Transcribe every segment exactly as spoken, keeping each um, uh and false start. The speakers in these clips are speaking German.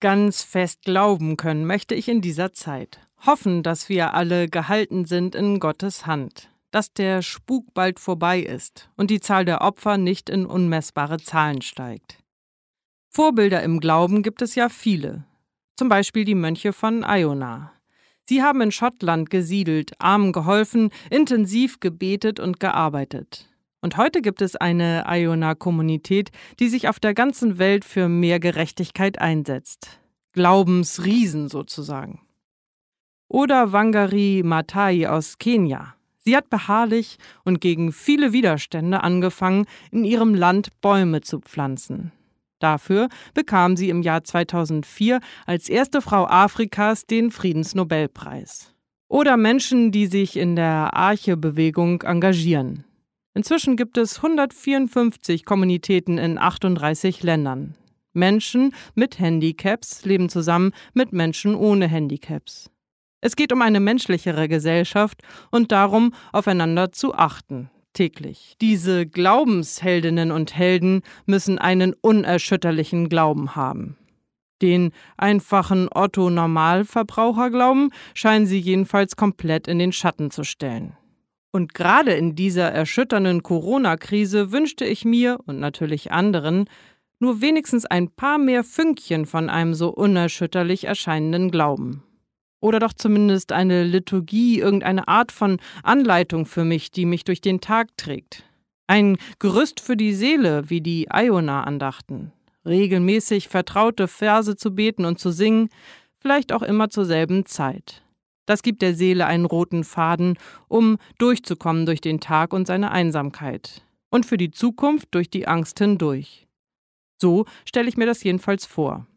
Ganz fest glauben können möchte ich in dieser Zeit. Hoffen, dass wir alle gehalten sind in Gottes Hand, dass der Spuk bald vorbei ist und die Zahl der Opfer nicht in unmessbare Zahlen steigt. Vorbilder im Glauben gibt es ja viele, zum Beispiel die Mönche von Iona. Sie haben in Schottland gesiedelt, Armen geholfen, intensiv gebetet und gearbeitet. Und heute gibt es eine Iona-Kommunität, die sich auf der ganzen Welt für mehr Gerechtigkeit einsetzt. Glaubensriesen sozusagen. Oder Wangari Maathai aus Kenia. Sie hat beharrlich und gegen viele Widerstände angefangen, in ihrem Land Bäume zu pflanzen. Dafür bekam sie im Jahr zweitausendvier als erste Frau Afrikas den Friedensnobelpreis. Oder Menschen, die sich in der Arche-Bewegung engagieren. Inzwischen gibt es hundertvierundfünfzig Kommunitäten in achtunddreißig Ländern. Menschen mit Handicaps leben zusammen mit Menschen ohne Handicaps. Es geht um eine menschlichere Gesellschaft und darum, aufeinander zu achten, täglich. Diese Glaubensheldinnen und Helden müssen einen unerschütterlichen Glauben haben. Den einfachen Otto-Normalverbraucherglauben scheinen sie jedenfalls komplett in den Schatten zu stellen. Und gerade in dieser erschütternden Corona-Krise wünschte ich mir und natürlich anderen nur wenigstens ein paar mehr Fünkchen von einem so unerschütterlich erscheinenden Glauben. Oder doch zumindest eine Liturgie, irgendeine Art von Anleitung für mich, die mich durch den Tag trägt. Ein Gerüst für die Seele, wie die Iona-Andachten. Regelmäßig vertraute Verse zu beten und zu singen, vielleicht auch immer zur selben Zeit. Das gibt der Seele einen roten Faden, um durchzukommen durch den Tag und seine Einsamkeit. Und für die Zukunft durch die Angst hindurch. So stelle ich mir das jedenfalls vor.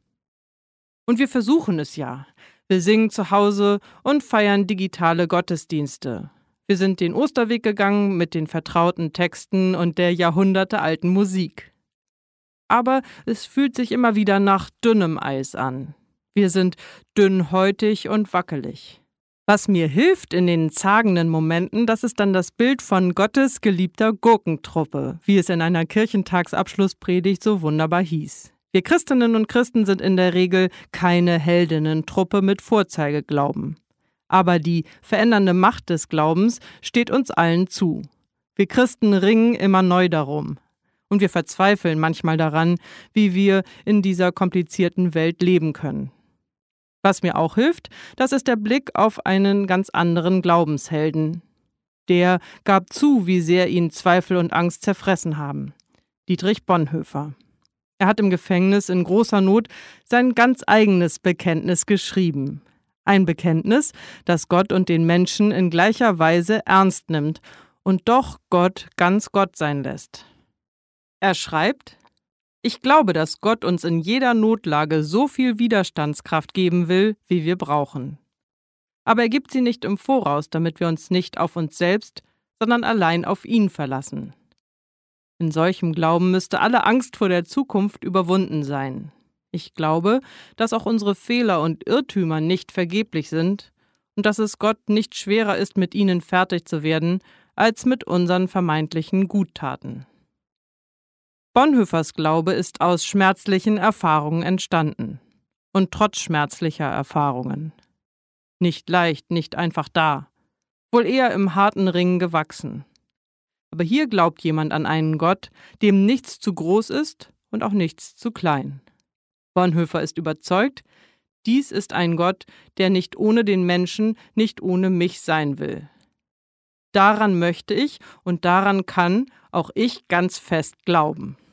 Und wir versuchen es ja. Wir singen zu Hause und feiern digitale Gottesdienste. Wir sind den Osterweg gegangen mit den vertrauten Texten und der jahrhundertealten Musik. Aber es fühlt sich immer wieder nach dünnem Eis an. Wir sind dünnhäutig und wackelig. Was mir hilft in den zagenden Momenten, das ist dann das Bild von Gottes geliebter Gurkentruppe, wie es in einer Kirchentagsabschlusspredigt so wunderbar hieß. Wir Christinnen und Christen sind in der Regel keine Heldinnentruppe mit Vorzeigeglauben. Aber die verändernde Macht des Glaubens steht uns allen zu. Wir Christen ringen immer neu darum. Und wir verzweifeln manchmal daran, wie wir in dieser komplizierten Welt leben können. Was mir auch hilft, das ist der Blick auf einen ganz anderen Glaubenshelden. Der gab zu, wie sehr ihn Zweifel und Angst zerfressen haben. Dietrich Bonhoeffer. Er hat im Gefängnis in großer Not sein ganz eigenes Bekenntnis geschrieben. Ein Bekenntnis, das Gott und den Menschen in gleicher Weise ernst nimmt und doch Gott ganz Gott sein lässt. Er schreibt: Ich glaube, dass Gott uns in jeder Notlage so viel Widerstandskraft geben will, wie wir brauchen. Aber er gibt sie nicht im Voraus, damit wir uns nicht auf uns selbst, sondern allein auf ihn verlassen. In solchem Glauben müsste alle Angst vor der Zukunft überwunden sein. Ich glaube, dass auch unsere Fehler und Irrtümer nicht vergeblich sind und dass es Gott nicht schwerer ist, mit ihnen fertig zu werden, als mit unseren vermeintlichen Guttaten. Bonhoeffers Glaube ist aus schmerzlichen Erfahrungen entstanden. Und trotz schmerzlicher Erfahrungen. Nicht leicht, nicht einfach da. Wohl eher im harten Ringen gewachsen. Aber hier glaubt jemand an einen Gott, dem nichts zu groß ist und auch nichts zu klein. Bonhoeffer ist überzeugt, dies ist ein Gott, der nicht ohne den Menschen, nicht ohne mich sein will. Daran möchte ich und daran kann auch ich ganz fest glauben.